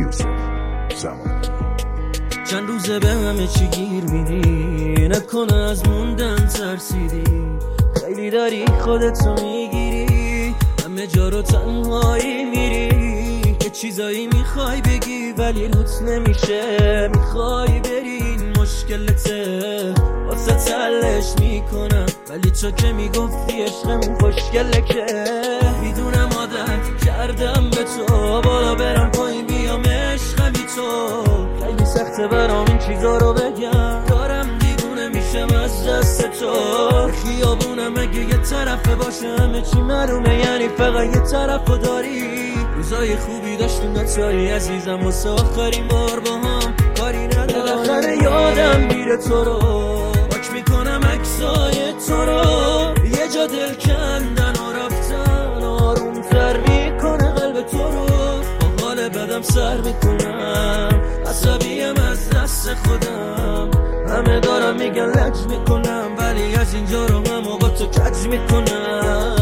یوسف زمان. چند روزه به همه چی گیر میدی، نکنه از موندن ترسیدی، خیلی داری خودتو میگیری، همه جا رو تنهایی میری، که چیزایی میخوای بگی ولی روت نمیشه، میخوای بری مشکلته واسه تلش میکنم، ولی تو که میگفتی عشقمون خوشگله که میدونم عادت کردم به تو، بالا برم پایین بیام عشقم بی تو، خیلی سخته برام این چیزا رو بگم، دارم دیوونه میشم از دست تو، خیابونم اگه یه طرفه باشه همه چی معلومه، یعنی فقط یه طرفو داری، روزای خوبی داشتیم نتایی عزیزم واسه آخرین بار با هم کاری نداری، بالاخره یادم میره تو رو، پاک میکنم عکسای تو رو، یه جا دل کندن و رفتن آرومتر میکنه قلب تو رو، با حال بدم سر میکنم، عصبیم از دست خودم، همه دارم میگن لج میکنم، ولی از اینجا رو هم با تو کج میکنم.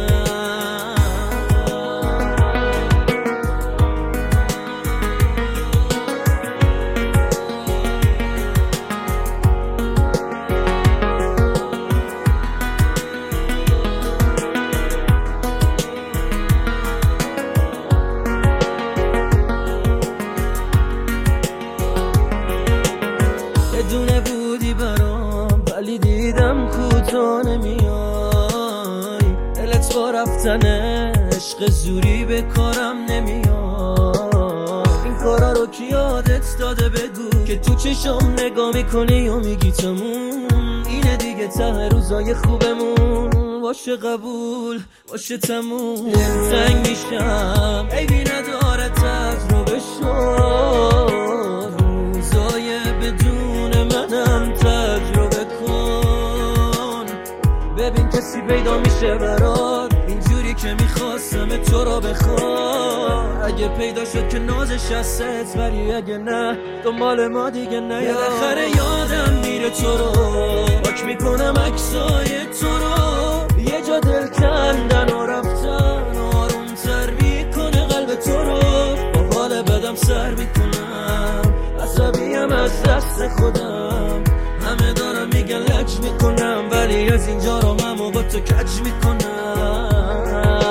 بدونه بودی برام ولی دیدم کوتا نمیای، دلت با رفتن عشق زوری به کارم نمیاد، این کارا رو کی یادت داده بگو، که تو چشم نگاه میکنی و میگی تموم، اینه دیگه ته روزای خوبمون، باشه قبول باشه تموم، تنگ میشم عیبی نداره تجربه شد، روزای بدون منم تجربه کن، ببین کسی پیدا میشه برات اینجوری که میخواستم تو رو بخواد، اگه پیدا شد که نازش هست، ولی اگه نه دنبال ما دیگه نه، بالاخره یادم میره تو رو، پاک میکنم عکسای تو رو، یه جا دل کندن و رفتن آرومتر میکنه قلب تو رو، با حال بدم سر میکنم، عصبیم از دست خودم، همه دارم میگن لج میکنم، ولی از اینجا رو هم با تو کج میکنم.